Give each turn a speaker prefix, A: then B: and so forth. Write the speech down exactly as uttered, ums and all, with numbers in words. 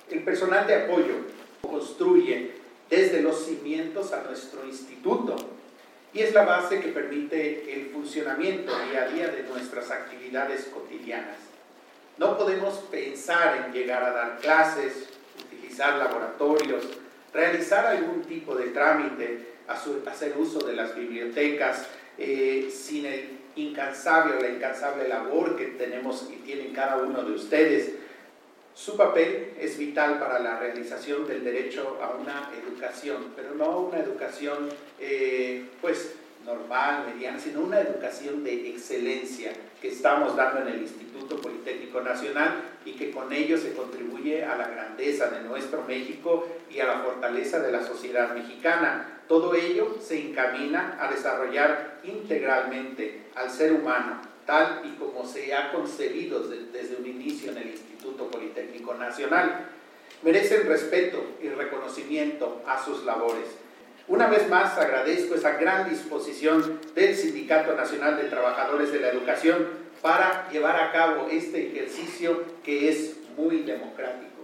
A: El personal de apoyo construye desde los cimientos a nuestro instituto y es la base que permite el funcionamiento día a día de nuestras actividades cotidianas. No podemos pensar en llegar a dar clases, utilizar laboratorios, realizar algún tipo de trámite, hacer uso de las bibliotecas, eh, sin el incansable o la incansable labor que tenemos y tienen cada uno de ustedes. Su papel es vital para la realización del derecho a una educación, pero no una educación eh, pues normal, mediana, sino una educación de excelencia que estamos dando en el Instituto Politécnico Nacional y que con ello se contribuye a la grandeza de nuestro México y a la fortaleza de la sociedad mexicana. Todo ello se encamina a desarrollar integralmente al ser humano, tal y como se ha concebido desde un inicio en el Instituto Politécnico Nacional. Merecen respeto y reconocimiento a sus labores. Una vez más agradezco esa gran disposición del Sindicato Nacional de Trabajadores de la Educación para llevar a cabo este ejercicio que es muy democrático.